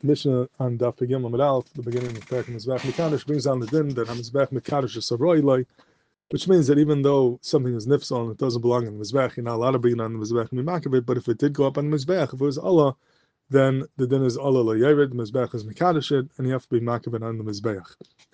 Mishnah on Daf Pegim Amud Aleph, the beginning of Perek Mizbeach Mekadosh, brings down the din that HaMizbeach Mekadosh is Saroilai, which means that even though something is nifsal and it doesn't belong in the Mizbeach, you're not allowed to bring it on the Mizbeach Mimakavit, but if it did go up on the Mizbeach, if it was Allah, then the din is Allah La Yered, the Mizbeach is Mekadosh it, and you have to be Makavit on the Mizbeach.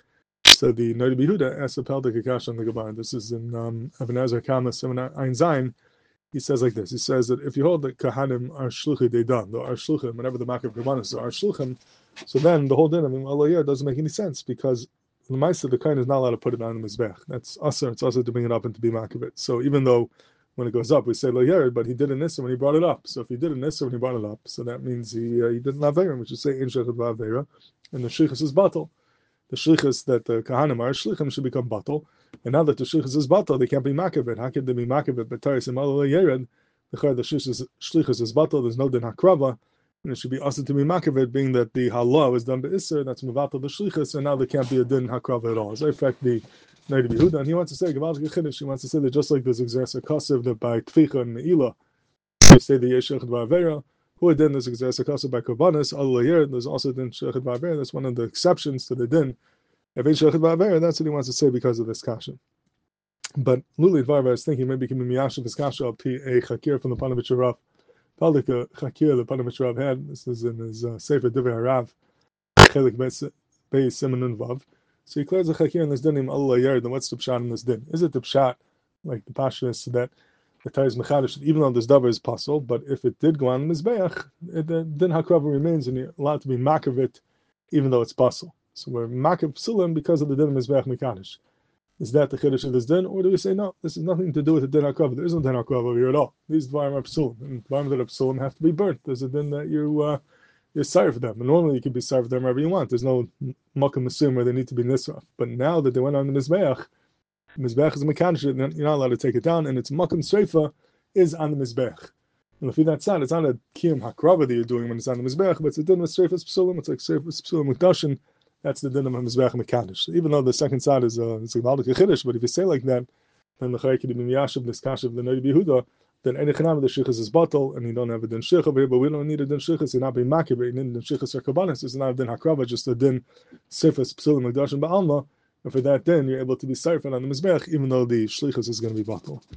So the Noda B'Yehuda asks a Peldik Akash on the Gemara. This is in Even HaEzer Kama 7 Ein Zayin. He says like this. He says that if you hold that Kahanim are shluchi dedan, or are shluchim, whenever the Makav Rabbanis are shluchim, so then the whole din, Allah doesn't make any sense because the Ma'aseh, the Kohen is not allowed to put it on the Mizbech. That's usher. It's usher to bring it up and to be Makavit. So even though when it goes up, we say Lo Yered, but he did an Issa when he brought it up. So if he did an Issa when he brought it up, so that means he did an Aveira, which is say In Shechet V'Aveira, and the Shlichus is Batal. The Shlichus that the Kahanim are shlichim should become Batal. And now that the shlichus is batal, they can't be makavit. How can they be makavit? But Taris and Malala Yered, the shlichus is batal. There's no din hakrava, and it should be also to be makavit, being that the halah is done by Isser. That's mevatal the shlichus, and now there can't be a din hakrava at all. So in fact, the Noda B'Yehuda, and he wants to say Gavaldik Chiddush. He wants to say that just like there's exercer kasev that by tficha and meila, you say the yeshechet v'avera. Who then there's exercer kasev by korbanos Allah Yered. There's also din shechet v'avera. That's one of the exceptions to the din. That's what he wants to say because of this kasha. But Luli Dvarva is thinking maybe he can be miyashav this kasha a chakir from the Panovich Rav. Paldik chakir the Panovich Rav had. This is in his Sefer Divrei Harav, Chelik Beis Simonun Vav. So he declares a chakir in this din in Allah Yered. Then what's the pshat in this din? Is it the pshat like the pasha is that the Taiz Mechadish, even though this davar is possible, but if it did go on the Mizbeach, then hakrava remains and you're allowed to be makavit even though it's possible. So we're makav psulim because of the din of Mizbeach Mekadosh. Is that the chiddush of this din, or do we say no? This has nothing to do with the din hakrava. There isn't din hakrava over here at all. These dvarim are psulim, and dvarim that are psulim have to be burnt. There's a din that you're sorry for them. And normally you can be sorry for them wherever you want. There's no makam asum where they need to be nisraf. But now that they went on the Mizbeach is Mekadosh, you're not allowed to take it down, and its makam sreifa is on the Mizbeach. And if that's not, it's not a kiyum hakrava that you're doing when it's on the Mizbeach, but it's a din with sreifas psulim. It's like sreifas psulim mukdashin. That's the din of Mizbeach Mekadosh. So even though the second side is a Gavaldik Chiddush, but if you say like that, then the Chayik Kedim Yashav this kasha of the Noda B'Yehuda, then any chanam the shlichus is batal, and you don't have a din shlich over here. But we don't need a din shlichus. You're not being makir. You need a din shlichus or kabbanis. It's not a din hakrava, just a din sifas psulim mekdash and ba'alma. And for that din, you're able to be seifed on the mizbeach, even though the shlichus is going to be batal.